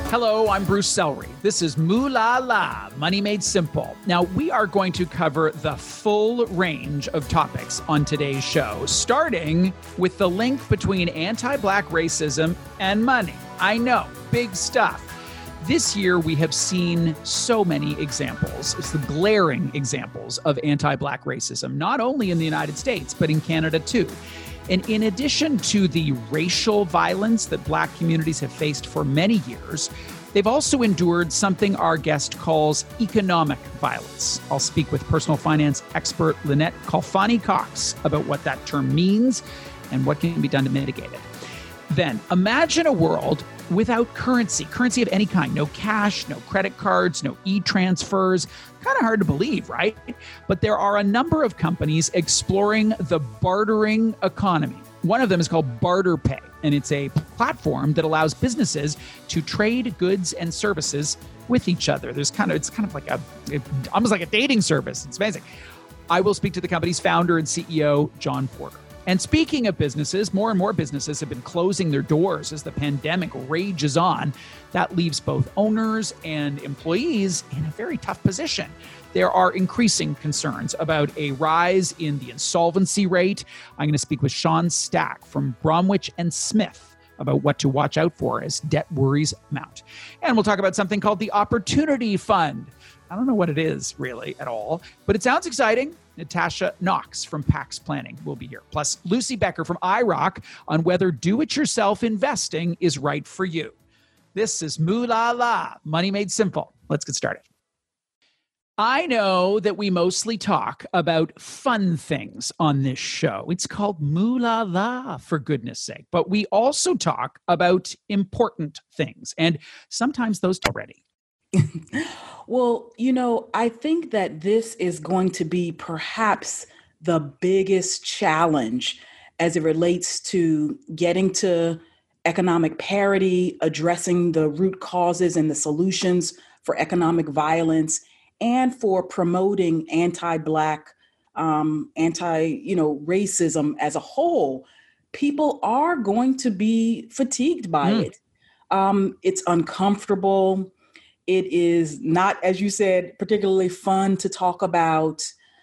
Hello, I'm Bruce Sellery. This is Moo La La, Money Made Simple. Now, we are going to cover the full range of topics on today's show, starting with the link between anti-Black racism and money. I know, big stuff. This year, we have seen so many examples. It's the glaring examples of anti-Black racism, not only in the United States, but in Canada too. And in addition to the racial violence that Black communities have faced for many years, they've also endured something our guest calls economic violence. I'll speak with personal finance expert Lynette Khalfani-Cox about what that term means and what can be done to mitigate it. Then imagine a world without currency of any kind, no cash, no credit cards, no e-transfers. Kind of hard to believe, right? But there are a number of companies exploring the bartering economy. One of them is called BarterPay, and it's a platform that allows businesses to trade goods and services with each other. It's kind of like almost like a dating service. It's amazing. I will speak to the company's founder and CEO, John Porter. And speaking of businesses, more and more businesses have been closing their doors as the pandemic rages on. That leaves both owners and employees in a very tough position. There are increasing concerns about a rise in the insolvency rate. I'm going to speak with Sean Stack from Bromwich and Smith about what to watch out for as debt worries mount. And we'll talk about something called the Opportunity Fund. I don't know what it is really at all, but it sounds exciting. Natasha Knox from Pax Planning will be here. Plus, Lucy Becker from iRock on whether do-it-yourself investing is right for you. This is Moo La La, Money Made Simple. Let's get started. I know that we mostly talk about fun things on this show. It's called Moo La La, for goodness sake. But we also talk about important things, and sometimes those already. Well, I think that this is going to be perhaps the biggest challenge as it relates to getting to economic parity, addressing the root causes and the solutions for economic violence, and for promoting anti-Black, racism as a whole. People are going to be fatigued by it. It's uncomfortable. It is not, as you said, particularly fun to talk about.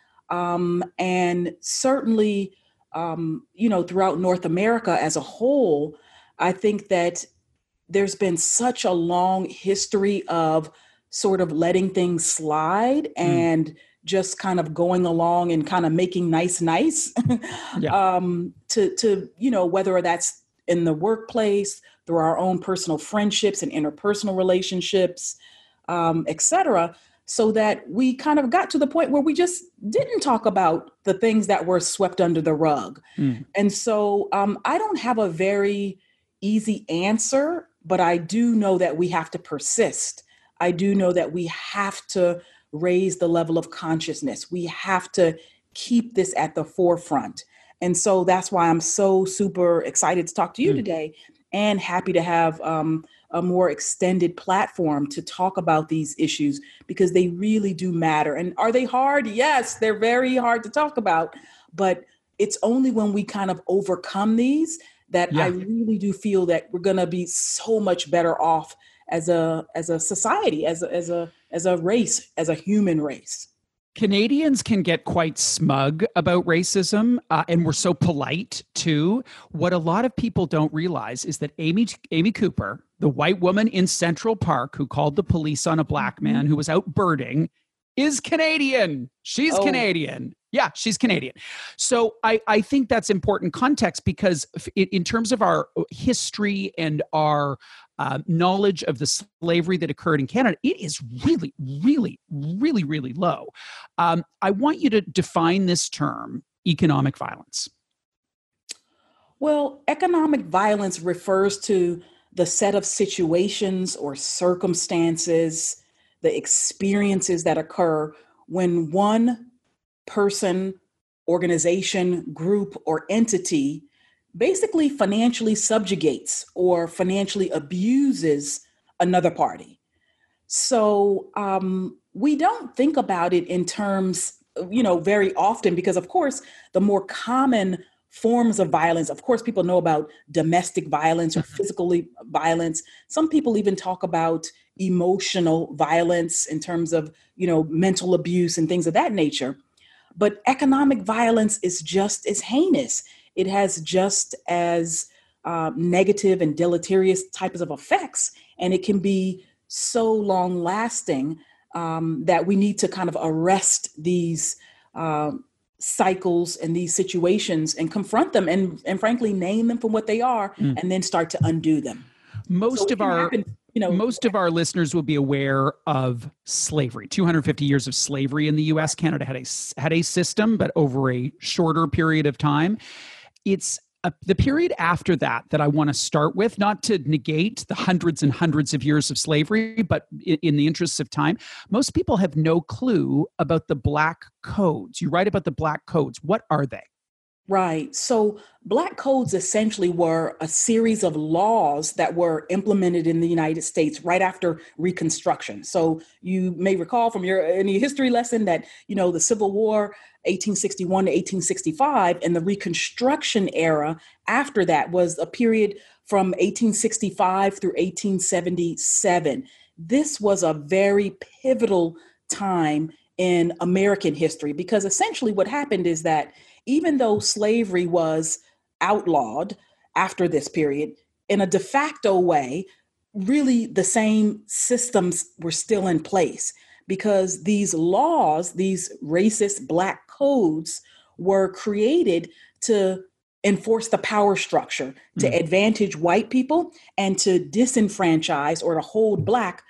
And certainly, throughout North America as a whole, I think that there's been such a long history of sort of letting things slide and just kind of going along and kind of making nice, yeah. to whether that's in the workplace, through our own personal friendships and interpersonal relationships, et cetera, so that we kind of got to the point where we just didn't talk about the things that were swept under the rug. And so I don't have a very easy answer, but I do know that we have to persist. I do know that we have to raise the level of consciousness. We have to keep this at the forefront. And so that's why I'm so super excited to talk to you today, and happy to have a more extended platform to talk about these issues, because they really do matter. And are they hard? Yes, they're very hard to talk about, but it's only when we kind of overcome these that I really do feel that we're going to be so much better off as a society, as a race, as a human race. Canadians can get quite smug about racism, and we're so polite too. What a lot of people don't realize is that Amy Cooper, the white woman in Central Park who called the police on a Black man who was out birding, is Canadian. She's Canadian. Yeah, she's Canadian. So I think that's important context, because in terms of our history and our knowledge of the slavery that occurred in Canada, it is really, really, really, really low. I want you to define this term, economic violence. Well, economic violence refers to the set of situations or circumstances, the experiences that occur when one person, organization, group, or entity basically financially subjugates or financially abuses another party. So we don't think about it in terms, very often, because of course, the more common forms of violence. Of course, people know about domestic violence or physical violence. Some people even talk about emotional violence in terms of, mental abuse and things of that nature. But economic violence is just as heinous. It has just as negative and deleterious types of effects. And it can be so long lasting that we need to kind of arrest these cycles and these situations and confront them and frankly, name them for what they are and then start to undo them. Most of our listeners will be aware of slavery. 250 years of slavery in the U.S. Canada had a system, but over a shorter period of time. It's the period after that I want to start with, not to negate the hundreds and hundreds of years of slavery, but in the interests of time. Most people have no clue about the Black Codes. You write about the Black Codes. What are they? Right. So Black Codes essentially were a series of laws that were implemented in the United States right after Reconstruction. So you may recall from your history lesson that, the Civil War, 1861 to 1865, and the Reconstruction era after that was a period from 1865 through 1877. This was a very pivotal time in American history because essentially what happened is that even though slavery was outlawed after this period, in a de facto way, really the same systems were still in place because these laws, these racist Black codes, were created to enforce the power structure, to advantage white people and to disenfranchise or to hold back,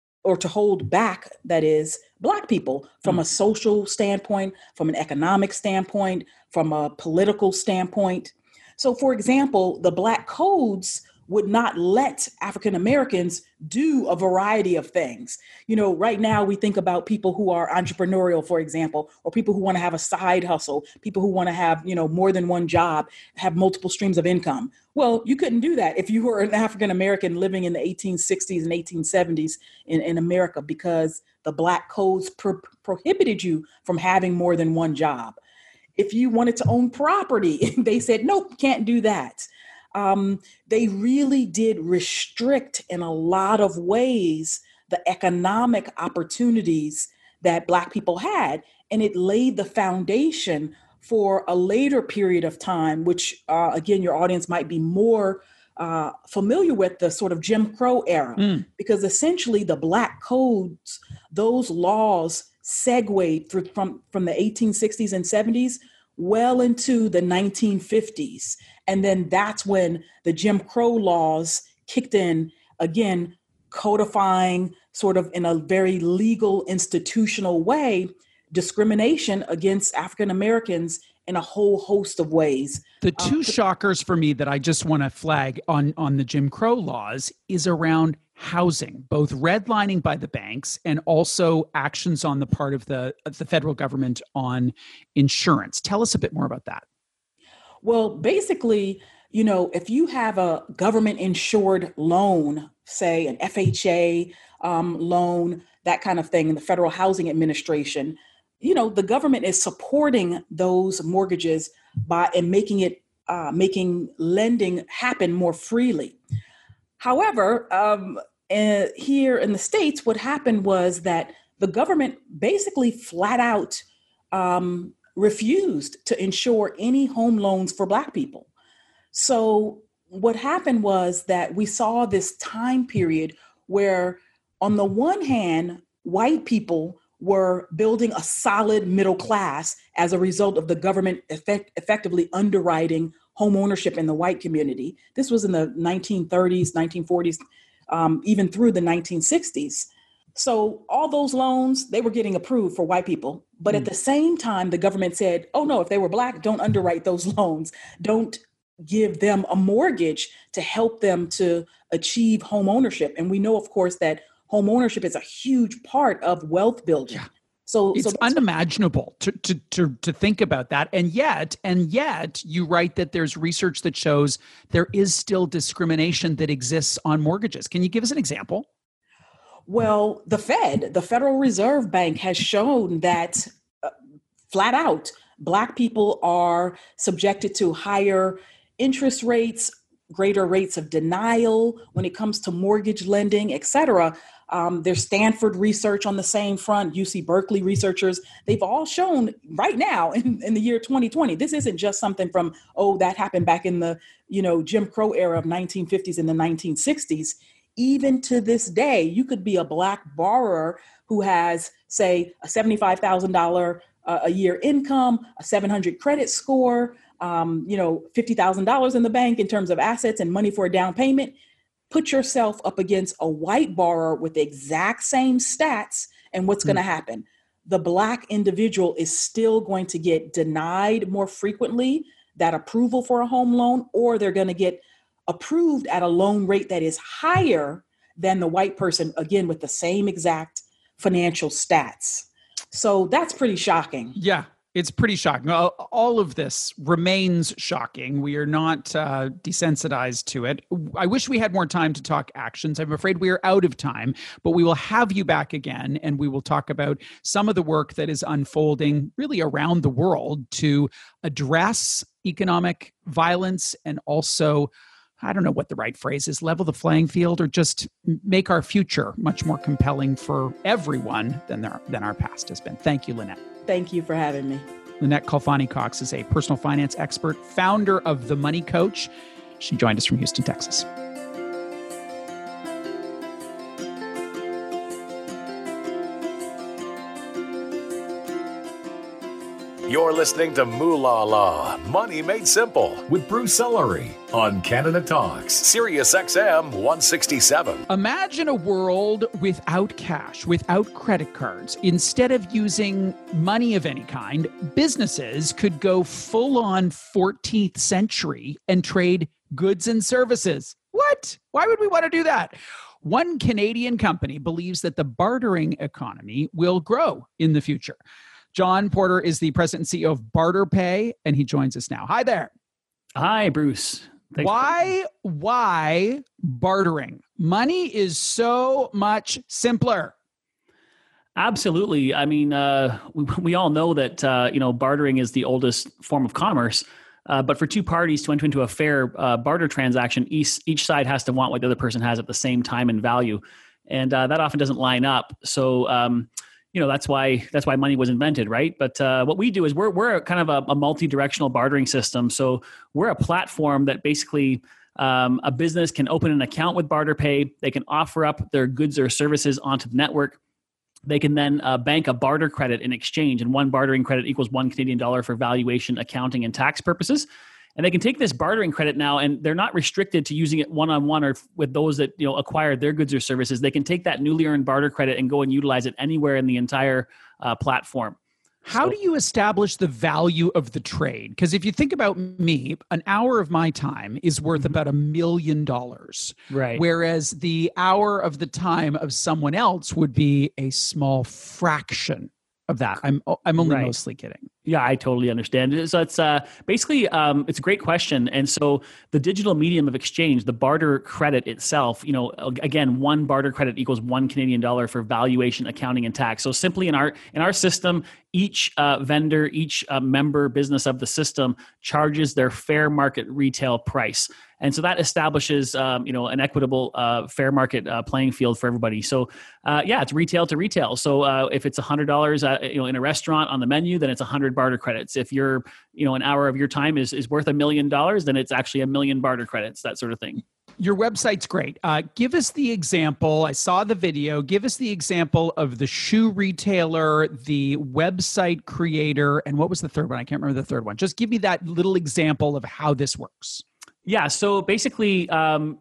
that is, Black people from a social standpoint, from an economic standpoint, from a political standpoint. So, for example, the Black codes would not let African Americans do a variety of things. Right now we think about people who are entrepreneurial, for example, or people who want to have a side hustle, people who want to have, more than one job, have multiple streams of income. Well, you couldn't do that if you were an African American living in the 1860s and 1870s in America because the Black codes prohibited you from having more than one job. If you wanted to own property, they said, nope, can't do that. They really did restrict in a lot of ways the economic opportunities that Black people had. And it laid the foundation for a later period of time, which, again, your audience might be more familiar with, the sort of Jim Crow era, because essentially the Black codes, those laws segued from the 1860s and 70s well into the 1950s. And then that's when the Jim Crow laws kicked in, again, codifying sort of in a very legal, institutional way, discrimination against African Americans in a whole host of ways. The two shockers for me that I just want to flag on the Jim Crow laws is around housing, both redlining by the banks and also actions on the part of the federal government on insurance. Tell us a bit more about that. Well, basically, if you have a government insured loan, say an FHA loan, that kind of thing in the Federal Housing Administration, the government is supporting those mortgages and making lending happen more freely. However, here in the States, what happened was that the government basically flat out refused to insure any home loans for Black people. So what happened was that we saw this time period where, on the one hand, white people were building a solid middle class as a result of the government effectively underwriting home ownership in the white community. This was in the 1930s, 1940s, even through the 1960s. So all those loans, they were getting approved for white people. But at the same time, the government said, oh, no, if they were Black, don't underwrite those loans. Don't give them a mortgage to help them to achieve home ownership. And we know, of course, that home ownership is a huge part of wealth building. Yeah. So it's unimaginable to think about that. And yet you write that there's research that shows there is still discrimination that exists on mortgages. Can you give us an example? Well, the Federal Reserve Bank, has shown that flat out Black people are subjected to higher interest rates, greater rates of denial when it comes to mortgage lending, et cetera. There's Stanford research on the same front, UC Berkeley researchers. They've all shown right now in the year 2020, this isn't just something from, that happened back in the, Jim Crow era of 1950s and the 1960s. Even to this day, you could be a Black borrower who has, say, a $75,000 a year income, a 700 credit score, $50,000 in the bank in terms of assets and money for a down payment. Put yourself up against a white borrower with the exact same stats, and what's going to happen? The Black individual is still going to get denied more frequently that approval for a home loan, or they're going to get approved at a loan rate that is higher than the white person, again, with the same exact financial stats. So that's pretty shocking. Yeah. It's pretty shocking. All of this remains shocking. We are not desensitized to it. I wish we had more time to talk actions. I'm afraid we are out of time, but we will have you back again, and we will talk about some of the work that is unfolding really around the world to address economic violence and also, I don't know what the right phrase is, level the playing field, or just make our future much more compelling for everyone than our past has been. Thank you, Lynette. Thank you for having me. Lynette Khalfani-Cox is a personal finance expert, founder of The Money Coach. She joined us from Houston, Texas. You're listening to Moolah Law, Money Made Simple, with Bruce Ellery on Canada Talks, Sirius XM 167. Imagine a world without cash, without credit cards. Instead of using money of any kind, businesses could go full on 14th century and trade goods and services. What? Why would we want to do that? One Canadian company believes that the bartering economy will grow in the future. John Porter is the president and CEO of BarterPay, and he joins us now. Hi there. Hi, Bruce. Thanks. Why bartering? Money is so much simpler. Absolutely. I mean, we all know that, bartering is the oldest form of commerce. But for two parties to enter into a fair barter transaction, each side has to want what the other person has at the same time and value. And that often doesn't line up. So, that's why money was invented, right? But what we do is we're kind of a multi-directional bartering system. So we're a platform that basically a business can open an account with BarterPay. They can offer up their goods or services onto the network. They can then bank a barter credit in exchange, and one bartering credit equals $1 Canadian for valuation, accounting, and tax purposes. And they can take this bartering credit now, and they're not restricted to using it one-on-one or with those that acquired their goods or services. They can take that newly earned barter credit and go and utilize it anywhere in the entire platform. How do you establish the value of the trade? Because if you think about me, an hour of my time is worth about $1 million. Right. Whereas the hour of the time of someone else would be a small fraction of that. I'm only mostly kidding. Yeah, I totally understand. So it's basically, it's a great question. And so the digital medium of exchange, the barter credit itself, again, one barter credit equals $1 Canadian for valuation, accounting, and tax. So simply in our system, each vendor, each member business of the system charges their fair market retail price. And so that establishes, an equitable, fair market playing field for everybody. So, it's retail to retail. So if it's $100, in a restaurant on the menu, then it's 100 barter credits. If an hour of your time is worth $1 million, then it's actually 1 million barter credits, that sort of thing. Your website's great. Give us the example. I saw the video. Give us the example of the shoe retailer, the website creator, and what was the third one? I can't remember the third one. Just give me that little example of how this works. Yeah. So basically,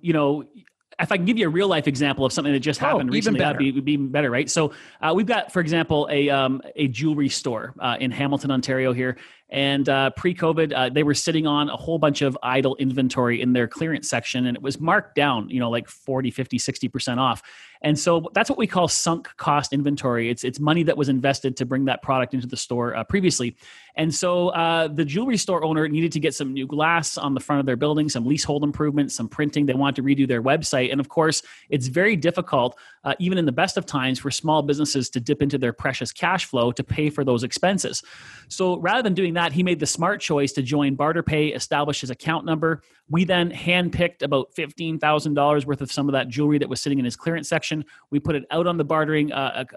if I can give you a real life example of something that just happened recently, that'd be even better, right? So we've got, for example, a jewelry store in Hamilton, Ontario here. And pre-COVID, they were sitting on a whole bunch of idle inventory in their clearance section, and it was marked down, like 40, 50, 60% off. And so that's what we call sunk cost inventory. It's money that was invested to bring that product into the store previously. And so the jewelry store owner needed to get some new glass on the front of their building, some leasehold improvements, some printing. They wanted to redo their website. And of course, it's very difficult even in the best of times, for small businesses to dip into their precious cash flow to pay for those expenses. So rather than doing that, he made the smart choice to join BarterPay, establish his account number. We then handpicked about $15,000 worth of some of that jewelry that was sitting in his clearance section. We put it out on the bartering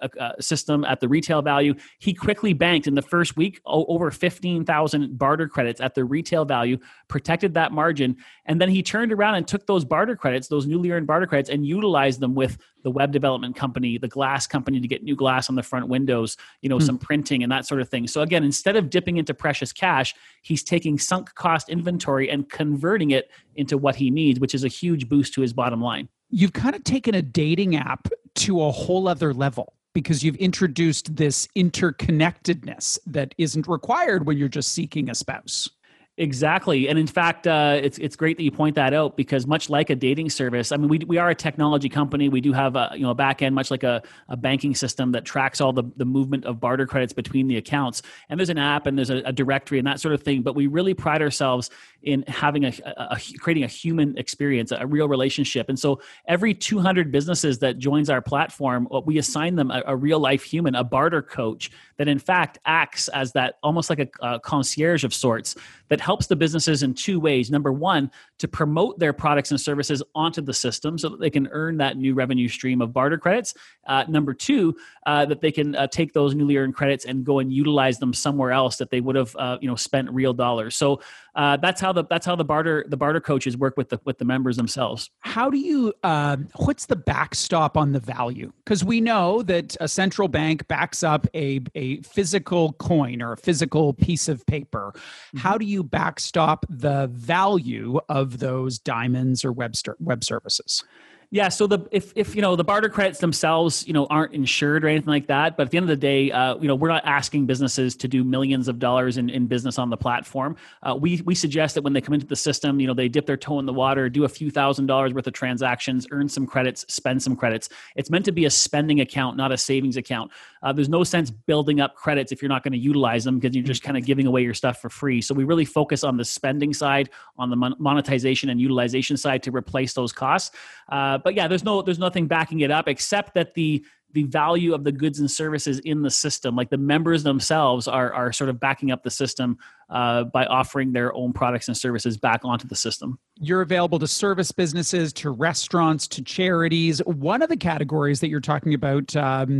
system at the retail value. He quickly banked in the first week over 15,000 barter credits at the retail value, protected that margin, and then he turned around and took those barter credits, those newly earned barter credits, and utilized them with the web development company, the glass company to get new glass on the front windows, some printing and that sort of thing. So again, instead of dipping into precious cash, he's taking sunk cost inventory and converting it into what he needs, which is a huge boost to his bottom line. You've kind of taken a dating app to a whole other level because you've introduced this interconnectedness that isn't required when you're just seeking a spouse. Exactly. And in fact, it's great that you point that out, because much like a dating service, I mean, we are a technology company. We do have a back end, much like a banking system that tracks all the movement of barter credits between the accounts. And there's an app and there's a directory and that sort of thing. But we really pride ourselves in having creating a human experience, a real relationship. And so every 200 businesses that joins our platform, we assign them a real life human, a barter coach that in fact acts as that almost like a concierge of sorts that helps the businesses in two ways. Number one, to promote their products and services onto the system so that they can earn that new revenue stream of barter credits. Number two, that they can take those newly earned credits and go and utilize them somewhere else that they would have spent real dollars. So that's how the barter coaches work with the members themselves. How do you what's the backstop on the value? Because we know that a central bank backs up a physical coin or a physical piece of paper. Mm-hmm. How do you backstop the value of those diamonds or web services? Yeah, so if the barter credits themselves aren't insured or anything like that, but at the end of the day, we're not asking businesses to do millions of dollars in business on the platform. We suggest that when they come into the system, they dip their toe in the water, do a few $1,000s worth of transactions, earn some credits, spend some credits. It's meant to be a spending account, not a savings account. There's no sense building up credits if you're not going to utilize them, because you're just kind of giving away your stuff for free. So we really focus on the spending side, on the monetization and utilization side to replace those costs. But yeah, there's nothing backing it up except that the value of the goods and services in the system, like the members themselves are sort of backing up the system by offering their own products and services back onto the system. You're available to service businesses, to restaurants, to charities. One of the categories that you're talking about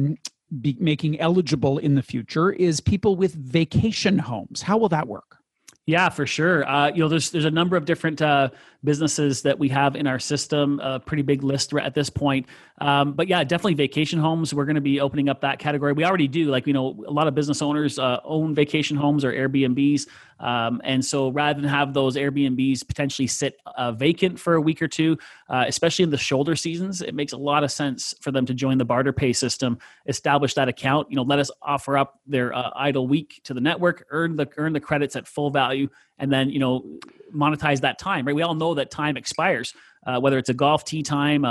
making eligible in the future is people with vacation homes. How will that work? Yeah, for sure. There's a number of different businesses that we have in our system, a pretty big list at this point. But yeah, definitely vacation homes. We're going to be opening up that category. We already do. A lot of business owners own vacation homes or Airbnbs. And so rather than have those Airbnbs potentially sit vacant for a week or two, especially in the shoulder seasons, it makes a lot of sense for them to join the BarterPay system, establish that account, let us offer up their idle week to the network, earn the credits at full value, and then, monetize that time, right? We all know that time expires, whether it's a golf tee time,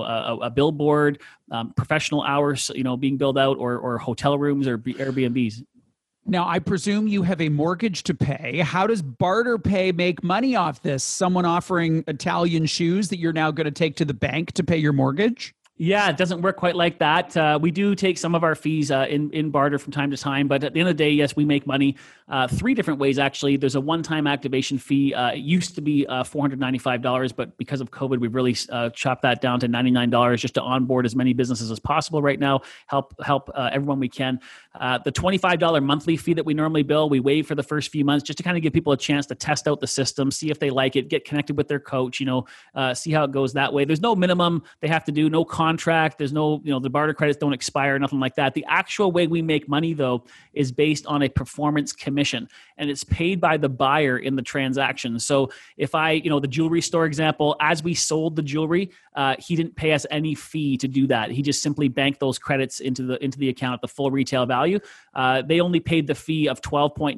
a billboard, professional hours, being billed out, or hotel rooms or Airbnbs. Now, I presume you have a mortgage to pay. How does BarterPay make money off this? Someone offering Italian shoes that you're now going to take to the bank to pay your mortgage? Yeah, it doesn't work quite like that. We do take some of our fees in barter from time to time, but at the end of the day, yes, we make money three different ways, actually. There's a one-time activation fee. It used to be $495, but because of COVID, we've really chopped that down to $99 just to onboard as many businesses as possible right now, help everyone we can. The $25 monthly fee that we normally bill, we waive for the first few months just to kind of give people a chance to test out the system, see if they like it, get connected with their coach, see how it goes that way. There's no minimum they have to do, no contract. There's no, the barter credits don't expire, nothing like that. The actual way we make money, though, is based on a performance commission, and it's paid by the buyer in the transaction. So if the jewelry store example, as we sold the jewelry, he didn't pay us any fee to do that. He just simply banked those credits into the account at the full retail value. They only paid the fee of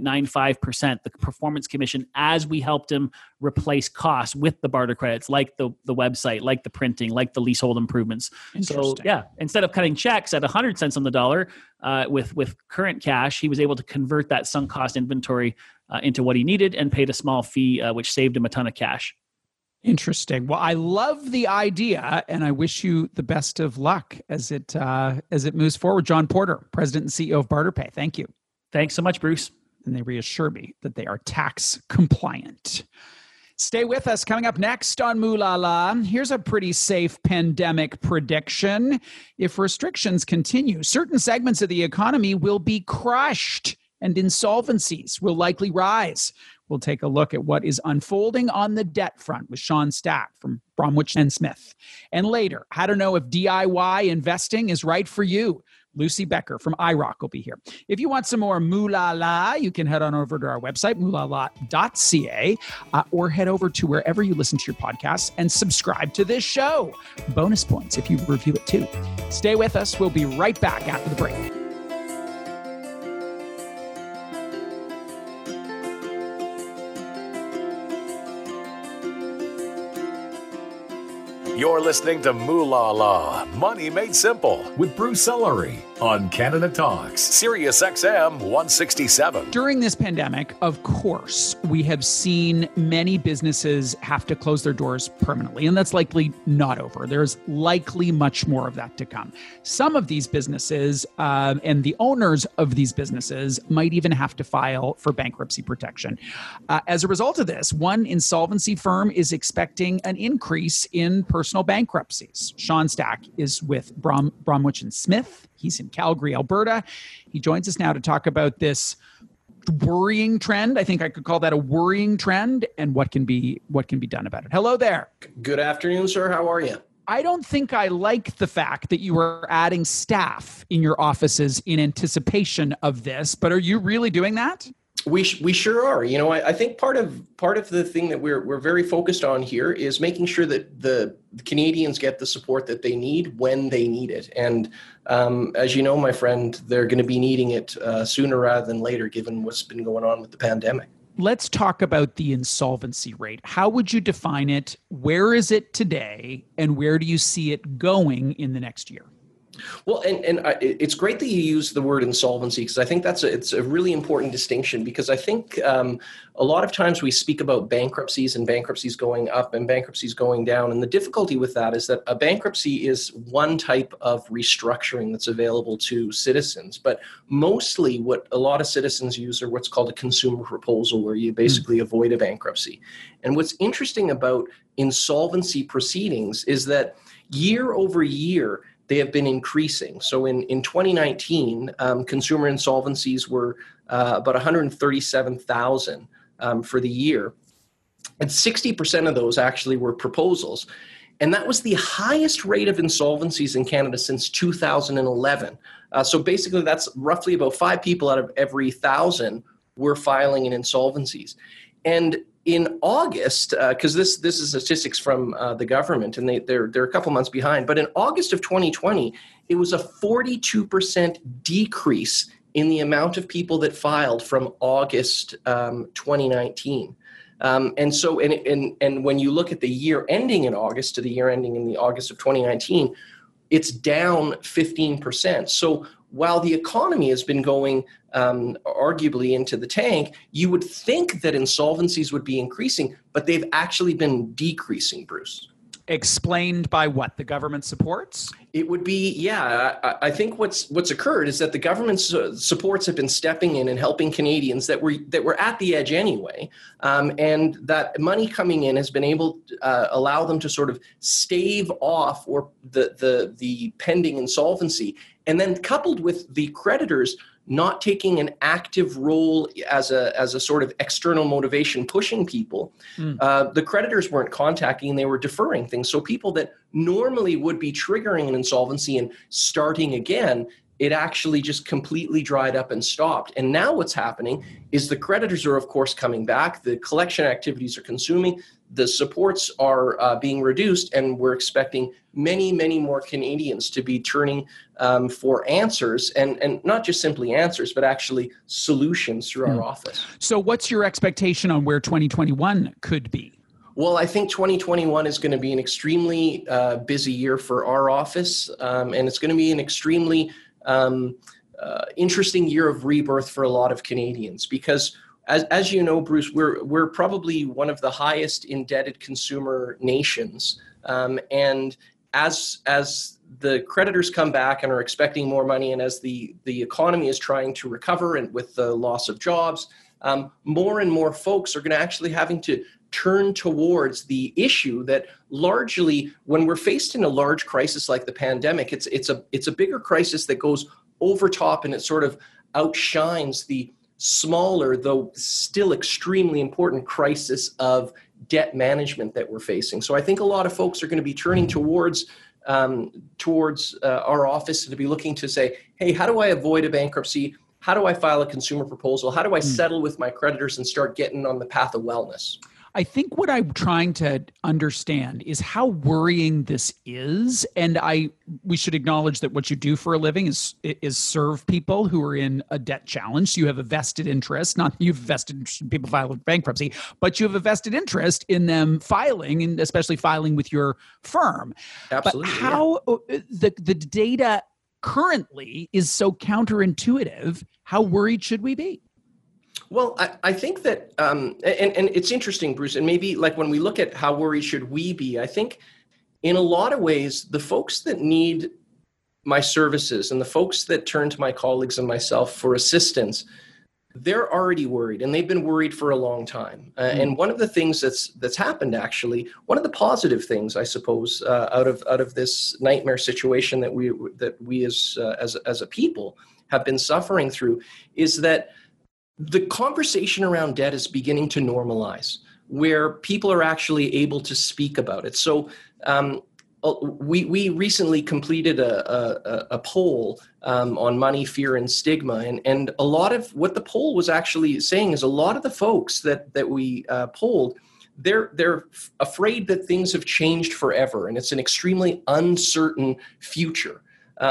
12.95%, the performance commission, as we helped him replace costs with the barter credits, like the website, like the printing, like the leasehold improvements. So yeah, instead of cutting checks at 100 cents on the dollar with current cash, he was able to convert that sunk cost inventory into what he needed and paid a small fee, which saved him a ton of cash. Interesting. Well, I love the idea, and I wish you the best of luck as it moves forward. John Porter, President and CEO of BarterPay. Thank you. Thanks so much, Bruce. And they reassure me that they are tax compliant. Stay with us. Coming up next on Moolah La, here's a pretty safe pandemic prediction. If restrictions continue, certain segments of the economy will be crushed and insolvencies will likely rise. We'll take a look at what is unfolding on the debt front with Sean Stack from Bromwich and Smith. And later, how to know if DIY investing is right for you. Lucy Becker from iRock will be here. If you want some more Moolah La, you can head on over to our website, moolallah.ca, or head over to wherever you listen to your podcasts and subscribe to this show. Bonus points if you review it too. Stay with us. We'll be right back after the break. You're listening to Moolah La, Money Made Simple with Bruce Ellery on Canada Talks, Sirius XM 167. During this pandemic, of course, we have seen many businesses have to close their doors permanently, and that's likely not over. There's likely much more of that to come. Some of these businesses and the owners of these businesses might even have to file for bankruptcy protection. As a result of this, one insolvency firm is expecting an increase in personal bankruptcies. Sean Stack is with Bromwich and Smith. He's in Calgary, Alberta. He joins us now to talk about this worrying trend. I think I could call that a worrying trend, and what can be done about it. Hello there. Good afternoon, sir. How are you? I don't think I like the fact that you are adding staff in your offices in anticipation of this, but are you really doing that? We sure are. You know, I think part of the thing that we're very focused on here is making sure that the Canadians get the support that they need when they need it. And as you know, my friend, they're going to be needing it sooner rather than later, given what's been going on with the pandemic. Let's talk about the insolvency rate. How would you define it? Where is it today? And where do you see it going in the next year? Well, and it's great that you use the word insolvency, because I think it's a really important distinction, because I think a lot of times we speak about bankruptcies and bankruptcies going up and bankruptcies going down. And the difficulty with that is that a bankruptcy is one type of restructuring that's available to citizens. But mostly what a lot of citizens use are what's called a consumer proposal, where you basically avoid a bankruptcy. And what's interesting about insolvency proceedings is that year over year, they have been increasing. So in 2019, consumer insolvencies were about 137,000 for the year. And 60% of those actually were proposals. And that was the highest rate of insolvencies in Canada since 2011. So basically, that's roughly about 5 people out of every 1,000 were filing in insolvencies. And in August, because this is statistics from the government, and they're a couple months behind, but in August of 2020, it was a 42% decrease in the amount of people that filed from August 2019. And so, and when you look at the year ending in August to the year ending in the August of 2019, it's down 15%. So while the economy has been going arguably into the tank, you would think that insolvencies would be increasing, but they've actually been decreasing, Bruce. Explained by what? The government supports? It would be, I think what's occurred is that the government's supports have been stepping in and helping Canadians that were at the edge anyway, and that money coming in has been able to allow them to sort of stave off or the pending insolvency, and then coupled with the creditors not taking an active role as a sort of external motivation pushing people, the creditors weren't contacting, they were deferring things. So people that normally would be triggering an insolvency and starting again, it actually just completely dried up and stopped. And now what's happening is the creditors are, of course, coming back. The collection activities are consuming. The supports are being reduced, and we're expecting many, many more Canadians to be turning for answers, and not just simply answers, but actually solutions through our office. So what's your expectation on where 2021 could be? Well, I think 2021 is going to be an extremely busy year for our office, and it's going to be an extremely interesting year of rebirth for a lot of Canadians, because as you know, Bruce, we're probably one of the highest indebted consumer nations, and as the creditors come back and are expecting more money, and as the economy is trying to recover, and with the loss of jobs, more and more folks are going to actually having to turn towards the issue that largely, when we're faced in a large crisis like the pandemic, it's a bigger crisis that goes over top, and it sort of outshines the smaller, though still extremely important, crisis of debt management that we're facing. So I think a lot of folks are going to be turning towards our office to be looking to say, hey, how do I avoid a bankruptcy? How do I file a consumer proposal? How do I settle with my creditors and start getting on the path of wellness? I think what I'm trying to understand is how worrying this is. And we should acknowledge that what you do for a living is serve people who are in a debt challenge. So you have a vested interest, not you've vested interest in people filing bankruptcy, but you have a vested interest in them filing, and especially filing with your firm. Absolutely. But how the data currently is so counterintuitive, how worried should we be? Well, I think that, and it's interesting, Bruce, and maybe like when we look at how worried should we be, I think in a lot of ways, the folks that need my services and the folks that turn to my colleagues and myself for assistance, they're already worried, and they've been worried for a long time. And one of the things that's happened, actually, one of the positive things, I suppose, out of this nightmare situation that we as a people have been suffering through, is that the conversation around debt is beginning to normalize, where people are actually able to speak about it. So we recently completed a poll on money, fear, and stigma. And a lot of what the poll was actually saying is a lot of the folks that we polled, they're afraid that things have changed forever, and it's an extremely uncertain future.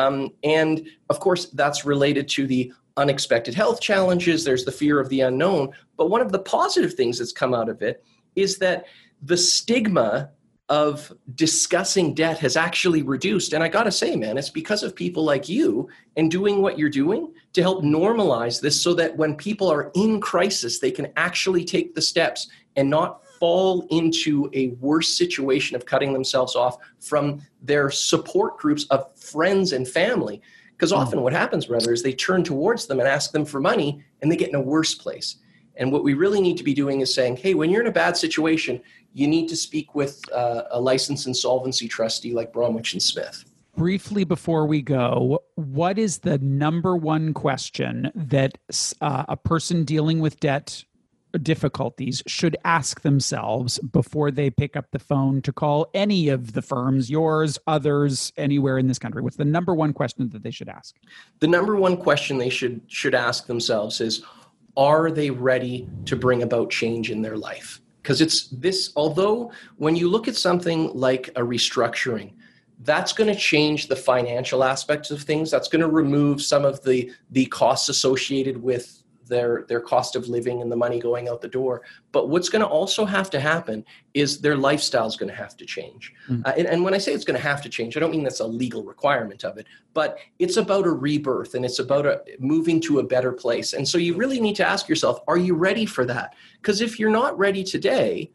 And of course, that's related to the unexpected health challenges. There's the fear of the unknown. But one of the positive things that's come out of it is that the stigma of discussing debt has actually reduced. And I got to say, man, it's because of people like you and doing what you're doing to help normalize this, so that when people are in crisis, they can actually take the steps and not fall into a worse situation of cutting themselves off from their support groups of friends and family. Because often what happens, brother, is they turn towards them and ask them for money, and they get in a worse place. And what we really need to be doing is saying, hey, when you're in a bad situation, you need to speak with a licensed insolvency trustee like Bromwich and Smith. Briefly before we go, what is the number one question that a person dealing with debt difficulties should ask themselves before they pick up the phone to call any of the firms, yours, others, anywhere in this country? What's the number one question that they should ask? The number one question they should ask themselves is, are they ready to bring about change in their life? Because it's this, although when you look at something like a restructuring, that's going to change the financial aspects of things. That's going to remove some of the costs associated with their cost of living and the money going out the door. But what's going to also have to happen is their lifestyle is going to have to change. And when I say it's going to have to change, I don't mean that's a legal requirement of it, but it's about a rebirth, and it's about moving to a better place. And so you really need to ask yourself, are you ready for that? Because if you're not ready today,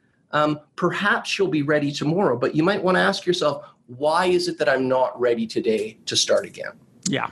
perhaps you'll be ready tomorrow. But you might want to ask yourself, why is it that I'm not ready today to start again? Yeah.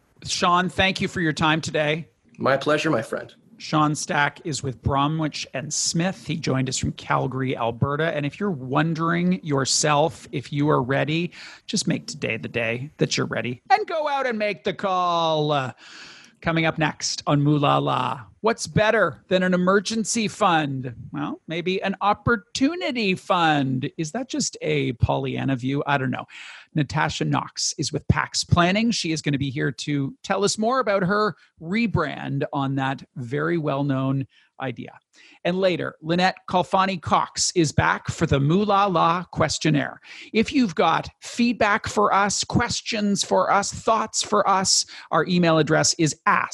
Sean, thank you for your time today. My pleasure, my friend. Sean Stack is with Bromwich and Smith. He joined us from Calgary, Alberta. And if you're wondering yourself if you are ready, just make today the day that you're ready and go out and make the call. Coming up next on Moolah La, what's better than an emergency fund? Well, maybe an opportunity fund. Is that just a Pollyanna view? I don't know. Natasha Knox is with Pax Planning. She is going to be here to tell us more about her rebrand on that very well-known idea. And later, Lynette Kalfani-Cox is back for the Moolah La questionnaire. If you've got feedback for us, questions for us, thoughts for us, our email address is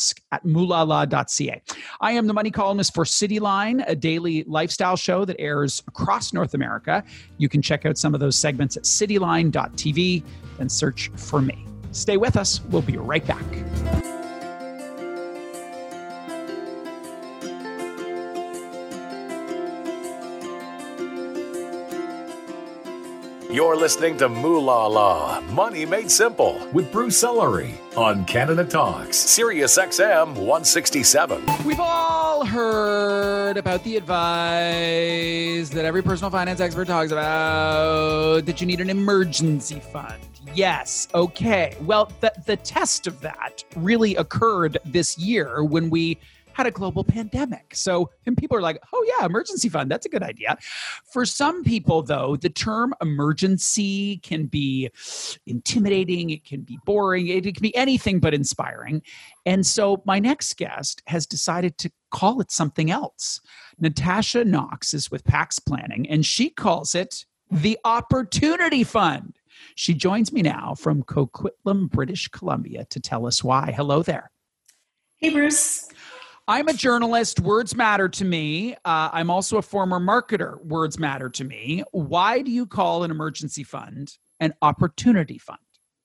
ask@moolahla.ca. I am the money columnist for Cityline, a daily lifestyle show that airs across North America. You can check out some of those segments at cityline.tv and search for me. Stay with us. We'll be right back. You're listening to Moolah Law, Money Made Simple with Bruce Ellery on Canada Talks, Sirius XM 167. We've all heard about the advice that every personal finance expert talks about, that you need an emergency fund. Yes. Okay. Well, the test of that really occurred this year when we had a global pandemic. And people are like, oh yeah, emergency fund, that's a good idea. For some people though, the term emergency can be intimidating, it can be boring, it can be anything but inspiring. And so my next guest has decided to call it something else. Natasha Knox is with Pax Planning, and she calls it the Opportunity Fund. She joins me now from Coquitlam, British Columbia to tell us why. Hello there. Hey, Bruce. I'm a journalist. Words matter to me. I'm also a former marketer. Words matter to me. Why do you call an emergency fund an opportunity fund?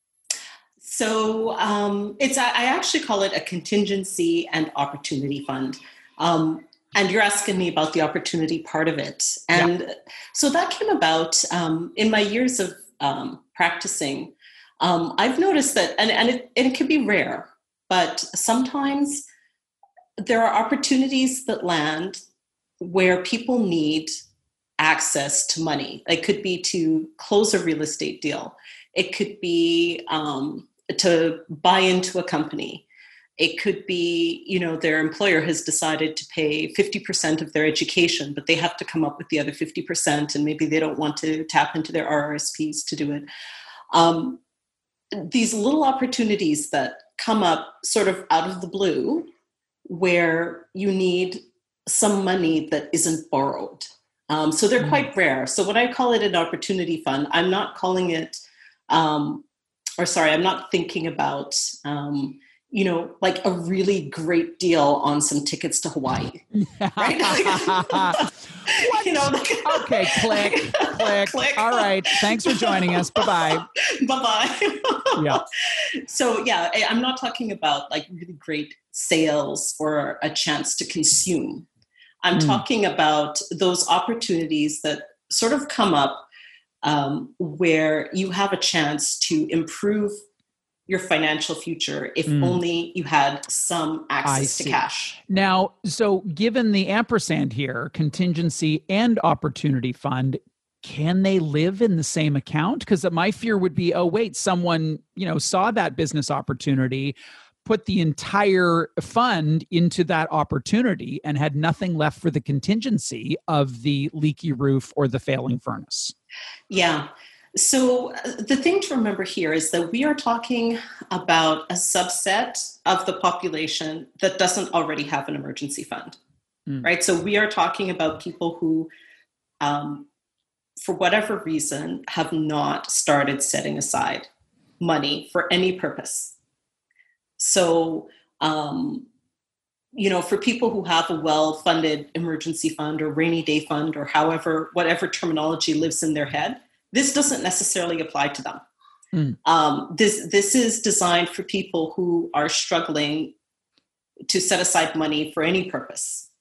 So I actually call it a contingency and opportunity fund. And you're asking me about the opportunity part of it. And so that came about in my years of practicing. I've noticed that, and it can be rare, but sometimes there are opportunities that land where people need access to money. It could be to close a real estate deal. It could be to buy into a company. It could be, their employer has decided to pay 50% of their education, but they have to come up with the other 50%, and maybe they don't want to tap into their RRSPs to do it. These little opportunities that come up sort of out of the blue, where you need some money that isn't borrowed. So they're quite rare. So when I call it an opportunity fund, I'm not calling it, I'm not thinking about, like a really great deal on some tickets to Hawaii. Right? Okay, click. All right. Thanks for joining us. Bye-bye. Bye-bye. Yeah. So I'm not talking about like really great sales or a chance to consume. I'm talking about those opportunities that sort of come up where you have a chance to improve your financial future if only you had some access to cash. Now, so given the ampersand here, contingency and opportunity fund, can they live in the same account? Because my fear would be, oh, wait, someone, saw that business opportunity, put the entire fund into that opportunity and had nothing left for the contingency of the leaky roof or the failing furnace. Yeah. So the thing to remember here is that we are talking about a subset of the population that doesn't already have an emergency fund, right? So we are talking about people who, for whatever reason, have not started setting aside money for any purpose. So, for people who have a well-funded emergency fund or rainy day fund or whatever terminology lives in their head, this doesn't necessarily apply to them. This is designed for people who are struggling to set aside money for any purpose.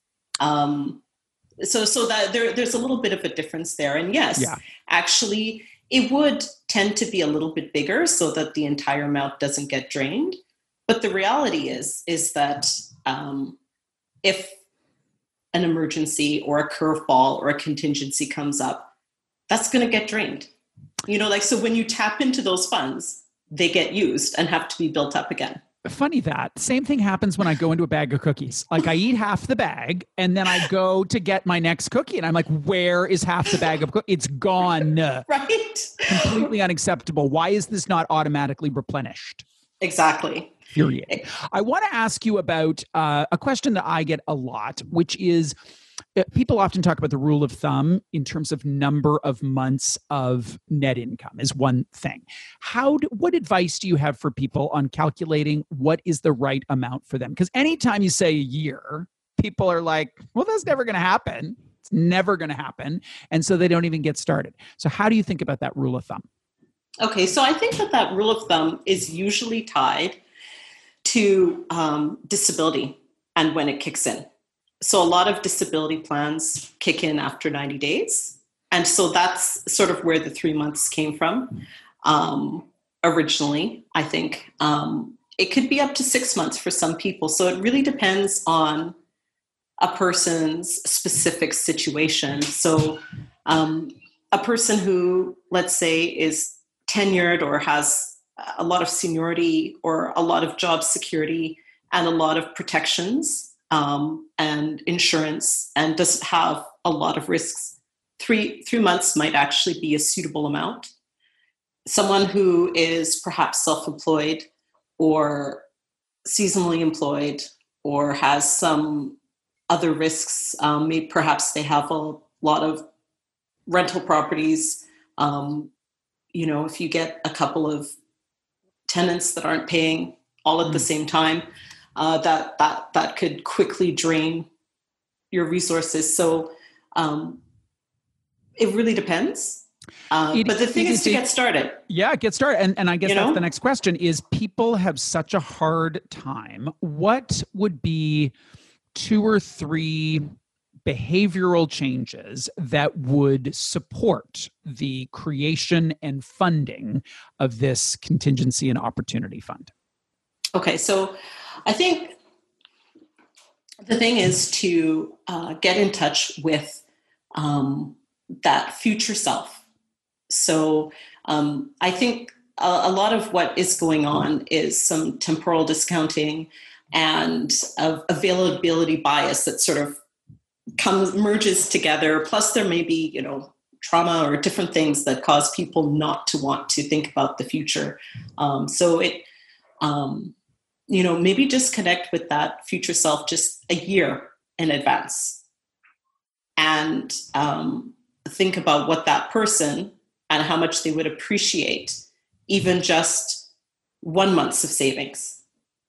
So that there's a little bit of a difference there. And yes, actually, it would tend to be a little bit bigger so that the entire amount doesn't get drained. But the reality is that if an emergency or a curveball or a contingency comes up, that's going to get drained. So when you tap into those funds, they get used and have to be built up again. Funny that. Same thing happens when I go into a bag of cookies. Like I eat half the bag and then I go to get my next cookie and I'm like, where is half the bag of cookies? It's gone. Right. Completely unacceptable. Why is this not automatically replenished? Exactly. Infuriating. I want to ask you about a question that I get a lot, which is people often talk about the rule of thumb in terms of number of months of net income is one thing. What advice do you have for people on calculating what is the right amount for them? Because anytime you say a year, people are like, well, that's never going to happen. It's never going to happen. And so they don't even get started. So how do you think about that rule of thumb? Okay, so I think that rule of thumb is usually tied to disability and when it kicks in. So a lot of disability plans kick in after 90 days. And so that's sort of where the 3 months came from. Originally, I think it could be up to 6 months for some people. So it really depends on a person's specific situation. So a person who, let's say, is tenured or has a lot of seniority or a lot of job security and a lot of protections and insurance and doesn't have a lot of risks, 3 months might actually be a suitable amount. Someone who is perhaps self-employed or seasonally employed or has some other risks, perhaps they have a lot of rental properties. If you get a couple of tenants that aren't paying all at the same time, that could quickly drain your resources. So it really depends. But the thing is to get started. Yeah, get started. And I guess that's the next question is, people have such a hard time. What would be 2 or 3 behavioral changes that would support the creation and funding of this contingency and opportunity fund? Okay, so I think the thing is to get in touch with that future self. So I think a lot of what is going on is some temporal discounting and availability bias that sort of merges together. Plus there may be, trauma or different things that cause people not to want to think about the future. So it, maybe just connect with that future self just a year in advance and think about what that person and how much they would appreciate even just 1 month of savings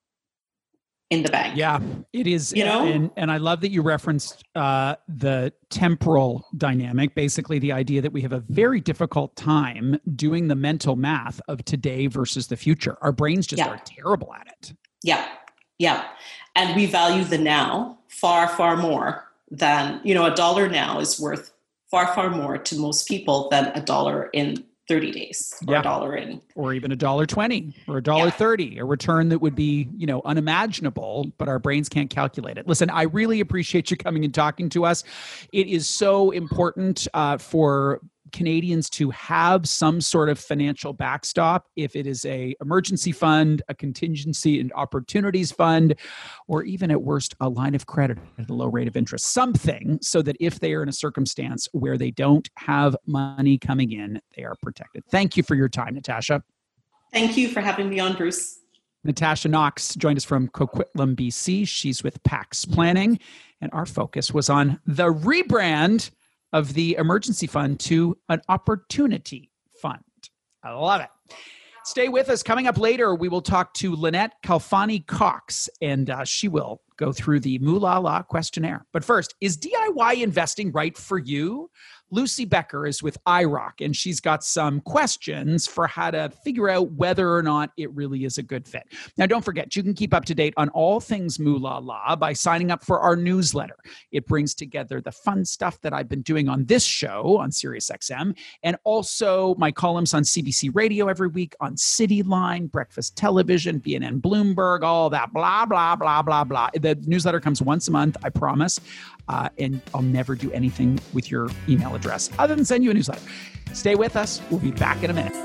in the bank. Yeah, it is. And I love that you referenced the temporal dynamic, basically the idea that we have a very difficult time doing the mental math of today versus the future. Our brains just are terrible at it. Yeah. And we value the now far, far more than, $1 now is worth far, far more to most people than $1 in 30 days or $1 in. Or even $1.20 or $1.30, a return that would be, unimaginable, but our brains can't calculate it. Listen, I really appreciate you coming and talking to us. It is so important for Canadians to have some sort of financial backstop, if it is a emergency fund, a contingency and opportunities fund, or even at worst, a line of credit at a low rate of interest, something so that if they are in a circumstance where they don't have money coming in, they are protected. Thank you for your time, Natasha. Thank you for having me on, Bruce. Natasha Knox joined us from Coquitlam, BC. She's with Pax Planning, and our focus was on the rebrand of the emergency fund to an opportunity fund. I love it. Stay with us. Coming up later, we will talk to Lynette Kalfani-Cox, and she will go through the Moolah Law questionnaire. But first, is DIY investing right for you? Lucy Becker is with IROC, and she's got some questions for how to figure out whether or not it really is a good fit. Now, don't forget, you can keep up to date on all things Moolah Law by signing up for our newsletter. It brings together the fun stuff that I've been doing on this show on SiriusXM, and also my columns on CBC Radio every week, on Cityline, Breakfast Television, BNN Bloomberg, all that blah, blah, blah, blah, blah. The newsletter comes once a month, I promise, and I'll never do anything with your email address other than send you a newsletter. Stay with us. We'll be back in a minute.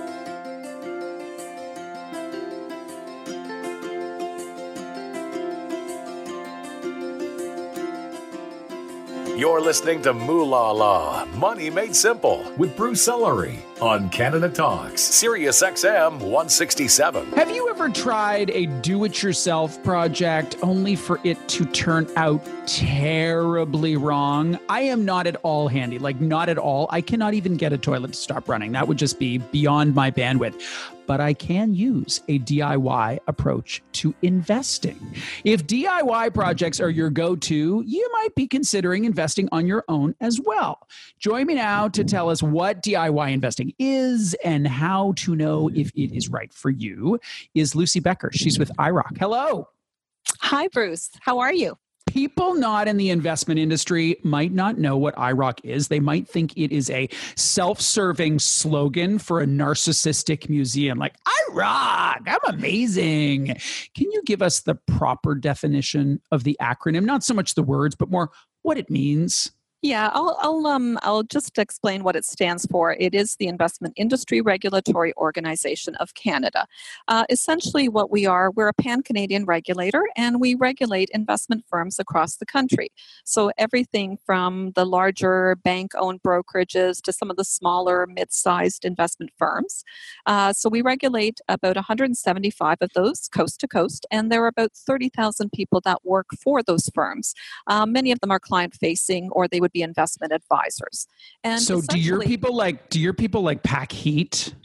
You're listening to Moolah Law, Money Made Simple with Bruce Ellery on Canada Talks, SiriusXM 167. Have you ever tried a do-it-yourself project only for it to turn out terribly wrong? I am not at all handy, not at all. I cannot even get a toilet to stop running. That would just be beyond my bandwidth. But I can use a DIY approach to investing. If DIY projects are your go-to, you might be considering investing on your own as well. Join me now to tell us what DIY investing is and how to know if it is right for you is Lucy Becker. She's with IROC. Hello. Hi, Bruce. How are you? People not in the investment industry might not know what IIROC is. They might think it is a self-serving slogan for a narcissistic museum, like IIROC, I'm amazing. Can you give us the proper definition of the acronym? Not so much the words, but more what it means. Yeah, I'll just explain what it stands for. It is the Investment Industry Regulatory Organization of Canada. Essentially, what we are, we're a pan-Canadian regulator, and we regulate investment firms across the country. So everything from the larger bank-owned brokerages to some of the smaller, mid-sized investment firms. So we regulate about 175 of those coast to coast, and there are about 30,000 people that work for those firms. Many of them are client-facing, or they would be investment advisors. And so do your people like pack heat?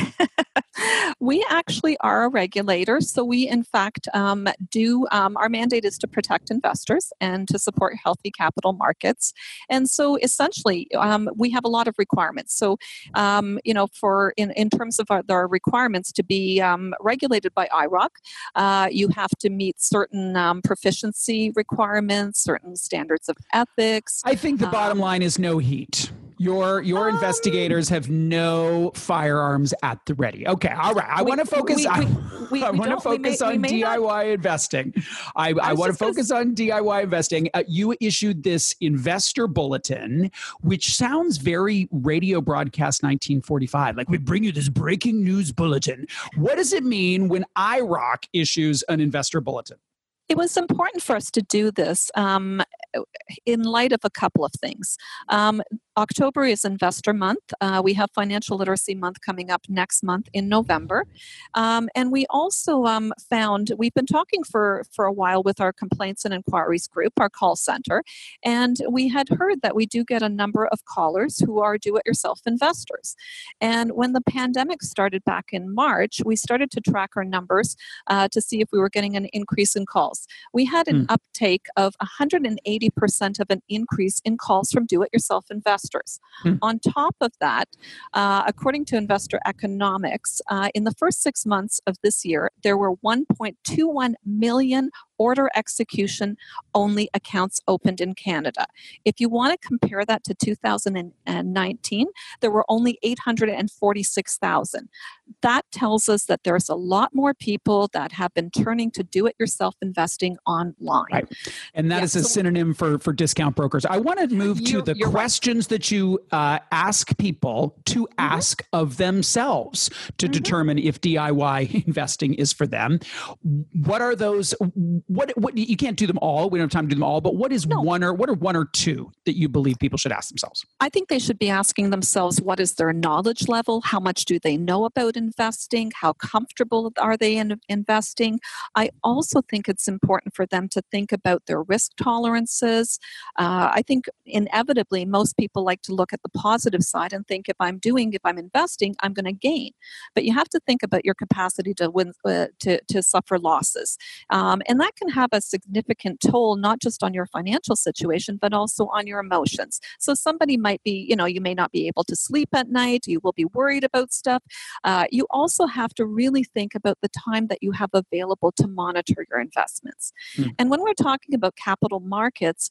We actually are a regulator. So we, in fact, our mandate is to protect investors and to support healthy capital markets. And so essentially, we have a lot of requirements. So, in terms of our requirements to be regulated by IIROC, you have to meet certain proficiency requirements, certain standards of ethics. I think the bottom line is no heat. Your investigators have no firearms at the ready. Okay, all right. I want to focus. I want to focus on DIY investing. I want to focus on DIY investing. You issued this investor bulletin, which sounds very radio broadcast 1945. Like, we bring you this breaking news bulletin. What does it mean when IIROC issues an investor bulletin? It was important for us to do this in light of a couple of things. October is Investor Month. We have Financial Literacy Month coming up next month in November. And we also found, we've been talking for a while with our Complaints and Inquiries group, our call center, and we had heard that we do get a number of callers who are do-it-yourself investors. And when the pandemic started back in March, we started to track our numbers to see if we were getting an increase in calls. We had an uptake of 180% of an increase in calls from do-it-yourself investors. On top of that, according to Investor Economics, in the first 6 months of this year, there were 1.21 million order execution only accounts opened in Canada. If you want to compare that to 2019, there were only 846,000. That tells us that there's a lot more people that have been turning to do-it-yourself investing online. Right. And that is a synonym for discount brokers. I want to move to the questions that you ask people to ask of themselves to determine if DIY investing is for them. What are those? What you can't do them all. We don't have time to do them all. But what are one or two that you believe people should ask themselves? I think they should be asking themselves, what is their knowledge level? How much do they know about investing? How comfortable are they in investing? I also think it's important for them to think about their risk tolerances. I think inevitably most people like to look at the positive side and think if I'm investing, I'm going to gain. But you have to think about your capacity to win, to suffer losses. And that can have a significant toll, not just on your financial situation, but also on your emotions. So somebody might be, you may not be able to sleep at night. You will be worried about stuff. You also have to really think about the time that you have available to monitor your investments. And when we're talking about capital markets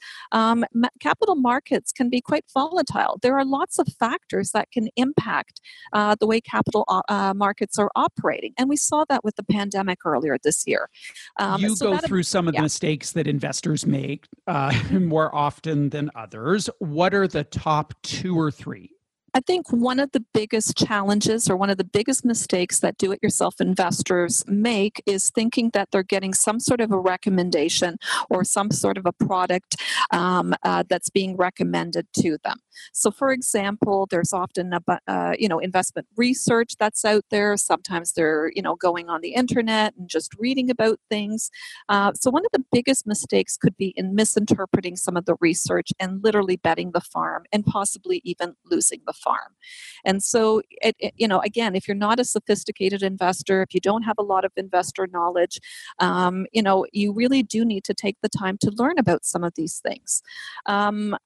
can be quite volatile. There are lots of factors that can impact the way capital markets are operating. And we saw that with the pandemic earlier this year. You go through some of the mistakes that investors make more often than others. What are the top 2 or 3? I think one of the biggest challenges or one of the biggest mistakes that do-it-yourself investors make is thinking that they're getting some sort of a recommendation or some sort of a product that's being recommended to them. So, for example, there's often investment research that's out there. Sometimes they're going on the internet and just reading about things. So one of the biggest mistakes could be in misinterpreting some of the research and literally betting the farm and possibly even losing the farm. And so, again, if you're not a sophisticated investor, if you don't have a lot of investor knowledge, you really do need to take the time to learn about some of these things.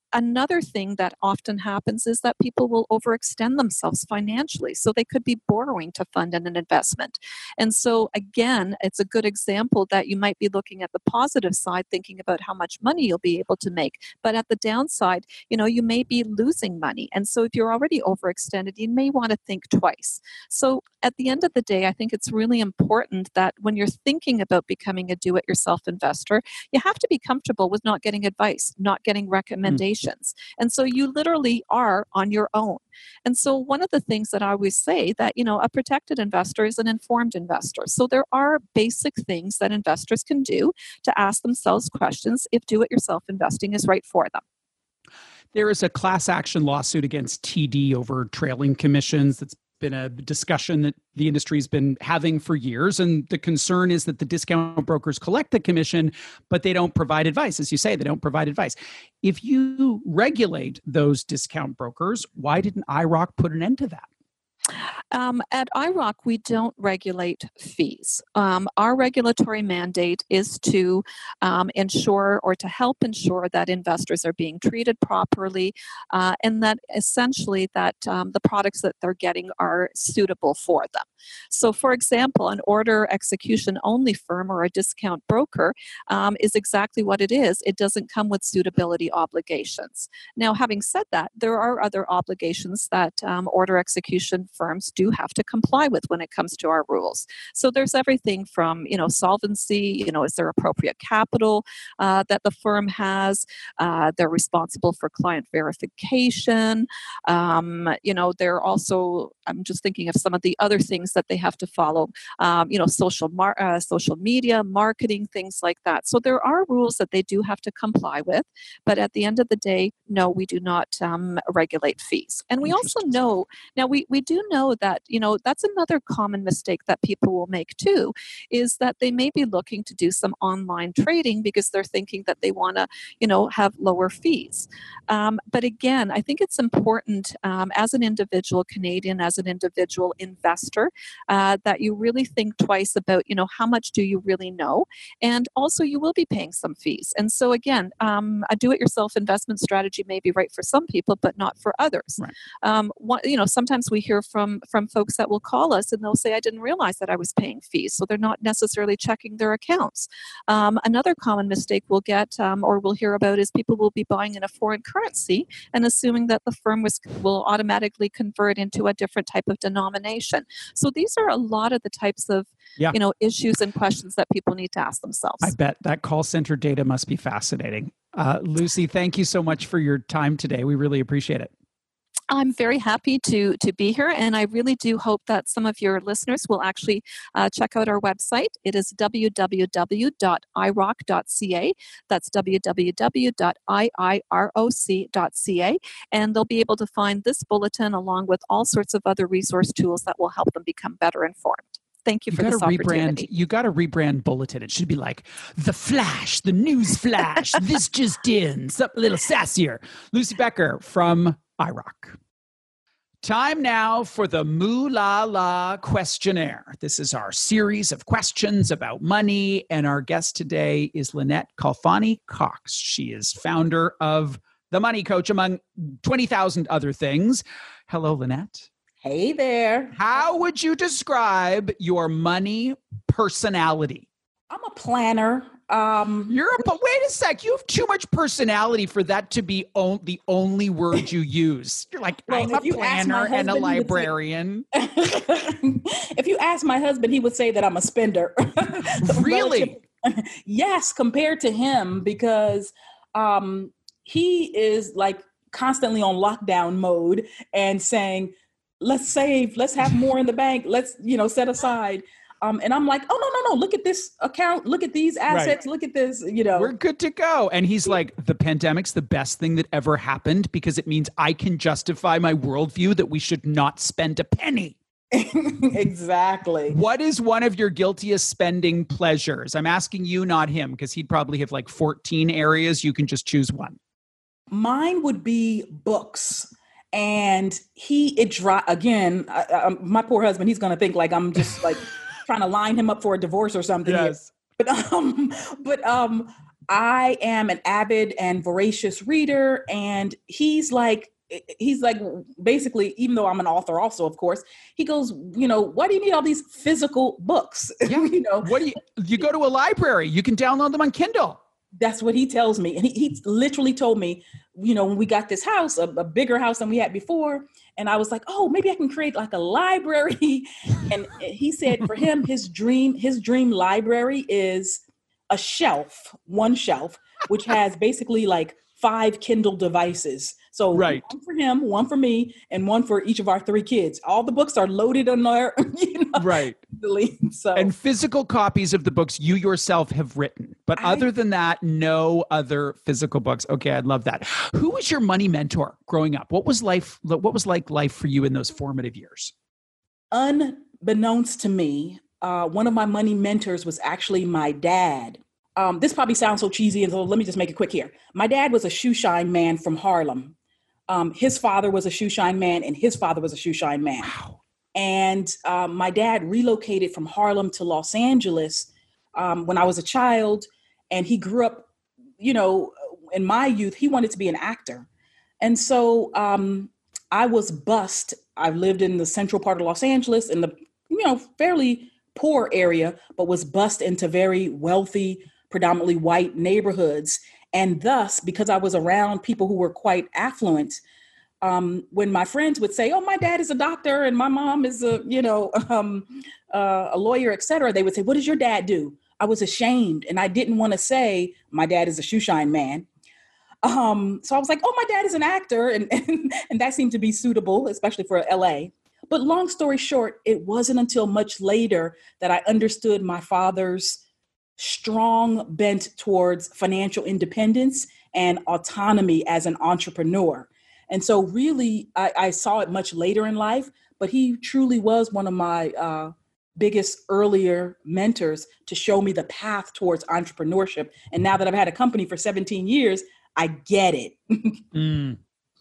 Another thing that often happens is that people will overextend themselves financially. So they could be borrowing to fund an investment. And so again, it's a good example that you might be looking at the positive side, thinking about how much money you'll be able to make. But at the downside, you may be losing money. And so if you're already overextended, you may want to think twice. So at the end of the day, I think it's really important that when you're thinking about becoming a do-it-yourself investor, you have to be comfortable with not getting advice, not getting recommendations. And so you literally are on your own. And so one of the things that I always say that, a protected investor is an informed investor. So there are basic things that investors can do to ask themselves questions if do-it-yourself investing is right for them. There is a class action lawsuit against TD over trailing commissions. That's been a discussion that the industry's been having for years. And the concern is that the discount brokers collect the commission, but they don't provide advice. As you say, they don't provide advice. If you regulate those discount brokers, why didn't IIROC put an end to that? At IIROC, we don't regulate fees. Our regulatory mandate is to ensure or to help ensure that investors are being treated properly and that essentially that the products that they're getting are suitable for them. So, for example, an order execution only firm or a discount broker is exactly what it is. It doesn't come with suitability obligations. Now, having said that, there are other obligations that order execution firms do have to comply with when it comes to our rules. So there's everything from, solvency, is there appropriate capital that the firm has? They're responsible for client verification. They're also, I'm just thinking of some of the other things that they have to follow, social media, marketing, things like that. So there are rules that they do have to comply with, but at the end of the day, no, we do not regulate fees. And we also know, now we do know that, that's another common mistake that people will make too, is that they may be looking to do some online trading because they're thinking that they want to, have lower fees. But again, I think it's important as an individual Canadian, as an individual investor, that you really think twice about, how much do you really know? And also you will be paying some fees. And so again, a do-it-yourself investment strategy may be right for some people, but not for others. Right. Sometimes we hear from folks that will call us and they'll say, I didn't realize that I was paying fees. So they're not necessarily checking their accounts. Another common mistake we'll get or we'll hear about is people will be buying in a foreign currency and assuming that the firm will automatically convert into a different type of denomination. So these are a lot of the types of issues and questions that people need to ask themselves. I bet that call center data must be fascinating. Lucy, thank you so much for your time today. We really appreciate it. I'm very happy to be here, and I really do hope that some of your listeners will actually check out our website. It is www.iroc.ca. That's www.iiroc.ca, and they'll be able to find this bulletin along with all sorts of other resource tools that will help them become better informed. Thank you for this opportunity. You got to rebrand Bulletin. It should be like The Flash, the News Flash, this just in, something a little sassier. Lucy Becker from IIROC. Time now for the Moo La La questionnaire. This is our series of questions about money, and our guest today is Lynette Khalfani-Cox. She is founder of The Money Coach, among 20,000 other things. Hello, Lynette. Hey there. How would you describe your money personality? I'm a planner. Wait a sec. You have too much personality for that to be the only word you use. You're like, I'm a planner and a librarian. If you ask my husband, he would say that I'm a spender. Really? Yes, compared to him, because he is like constantly on lockdown mode and saying, let's save, let's have more in the bank, let's, set aside. And I'm like, oh, no, look at this account, look at these assets, Look at this, We're good to go. And he's like, the pandemic's the best thing that ever happened because it means I can justify my worldview that we should not spend a penny. Exactly. What is one of your guiltiest spending pleasures? I'm asking you, not him, because he'd probably have like 14 areas. You can just choose one. Mine would be books. And my poor husband, he's going to think like I'm just like trying to line him up for a divorce or something. Yes. But I am an avid and voracious reader, and he's like basically, even though I'm an author also, of course, he goes, why do you need all these physical books? Yeah. What do you go to a library, you can download them on Kindle. That's what he tells me. And he literally told me, when we got this house, a bigger house than we had before. And I was like, oh, maybe I can create like a library. And he said for him, his dream library is one shelf, which has basically like 5 Kindle devices. So right. One for him, one for me, and one for each of our 3 kids. All the books are loaded on there. Right. So. And physical copies of the books you yourself have written. But other than that, no other physical books. Okay, I'd love that. Who was your money mentor growing up? What was life for you in those formative years? Unbeknownst to me, one of my money mentors was actually my dad. This probably sounds so cheesy, and so let me just make it quick here. My dad was a shoe shine man from Harlem. His father was a shoe shine man, and his father was a shoe shine man. Wow. And my dad relocated from Harlem to Los Angeles when I was a child, and he grew up, in my youth, he wanted to be an actor. And so I was bused. I lived in the central part of Los Angeles in the, fairly poor area, but was bused into very wealthy, predominantly white neighborhoods. And thus, because I was around people who were quite affluent, when my friends would say, oh, my dad is a doctor and my mom is a lawyer, et cetera, they would say, what does your dad do? I was ashamed. And I didn't want to say my dad is a shoe shine man. So I was like, oh, my dad is an actor. And that seemed to be suitable, especially for LA. But long story short, it wasn't until much later that I understood my father's strong bent towards financial independence and autonomy as an entrepreneur. And so really, I saw it much later in life, but he truly was one of my biggest earlier mentors to show me the path towards entrepreneurship. And now that I've had a company for 17 years, I get it.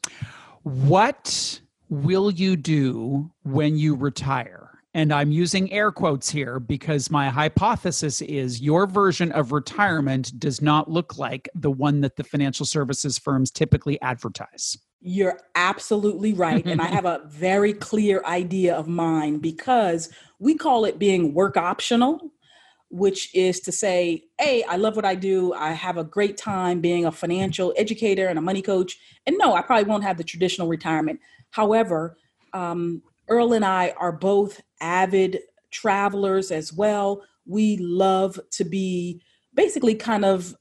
What will you do when you retire? And I'm using air quotes here because my hypothesis is your version of retirement does not look like the one that the financial services firms typically advertise. You're absolutely right. And I have a very clear idea of mine because we call it being work optional, which is to say, hey, I love what I do. I have a great time being a financial educator and a money coach. And no, I probably won't have the traditional retirement. However, Earl and I are both avid travelers as well. We love to be basically kind of,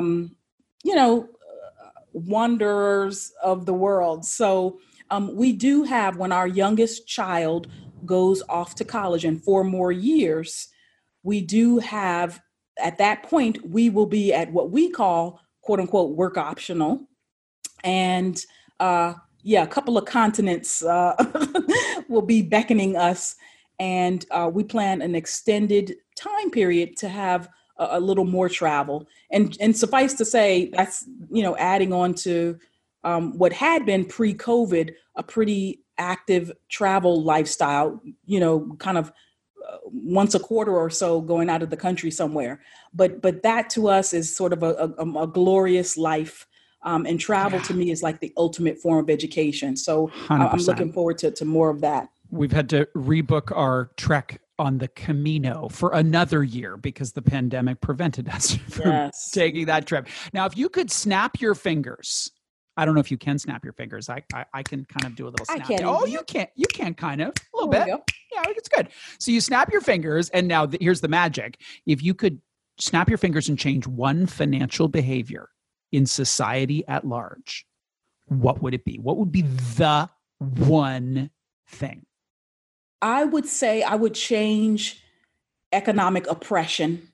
wanderers of the world. So we do have, when our youngest child goes off to college in 4 more years, we do have, at that point, we will be at what we call, quote unquote, work optional. And a couple of continents will be beckoning us. And we plan an extended time period to have a little more travel. And suffice to say, that's, adding on to what had been pre-COVID, a pretty active travel lifestyle, kind of once a quarter or so going out of the country somewhere. But that to us is sort of a glorious life. And travel to me is like the ultimate form of education. So 100%. I'm looking forward to more of that. We've had to rebook our trek on the Camino for another year because the pandemic prevented us from taking that trip. Now, if you could snap your fingers, I don't know if you can snap your fingers. I can kind of do a little snap. Oh, you can. You can kind of a little bit. Yeah, it's good. So you snap your fingers, and now here's the magic. If you could snap your fingers and change one financial behavior in society at large, what would it be? What would be the one thing? I would say I would change economic oppression.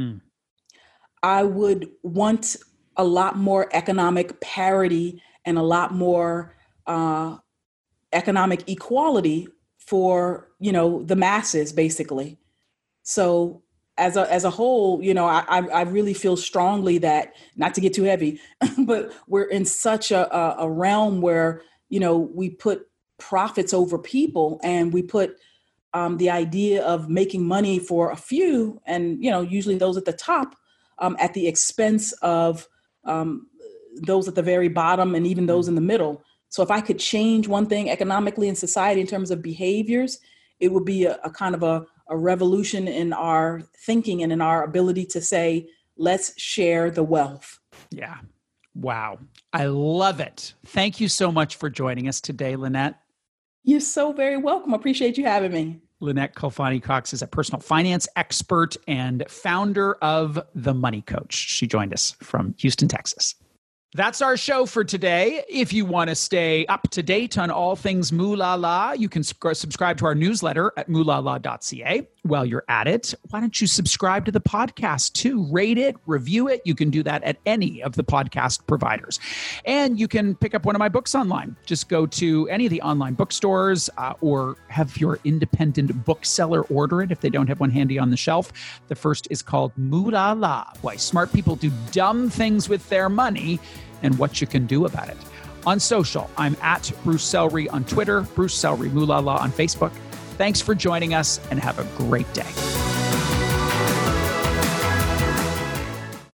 I would want a lot more economic parity and a lot more economic equality for, the masses, basically. So as a whole, I really feel strongly that, not to get too heavy, but we're in such a realm where, we put profits over people, and we put the idea of making money for a few, and usually those at the top, at the expense of those at the very bottom and even those in the middle. So if I could change one thing economically in society in terms of behaviors, it would be a kind of a revolution in our thinking and in our ability to say, let's share the wealth. Yeah. Wow. I love it. Thank you so much for joining us today, Lynette. You're so very welcome. I appreciate you having me. Lynette Khalfani-Cox is a personal finance expert and founder of The Money Coach. She joined us from Houston, Texas. That's our show for today. If you want to stay up to date on all things Moolah La, you can subscribe to our newsletter at moolallah.ca. While you're at it, why don't you subscribe to the podcast too? Rate it, review it. You can do that at any of the podcast providers. And you can pick up one of my books online. Just go to any of the online bookstores or have your independent bookseller order it if they don't have one handy on the shelf. The first is called Moolah La, Why Smart People Do Dumb Things with Their Money and What You Can Do About It. On social, I'm at Bruce Sellery on Twitter, Bruce Sellery Moolah La on Facebook. Thanks for joining us and have a great day.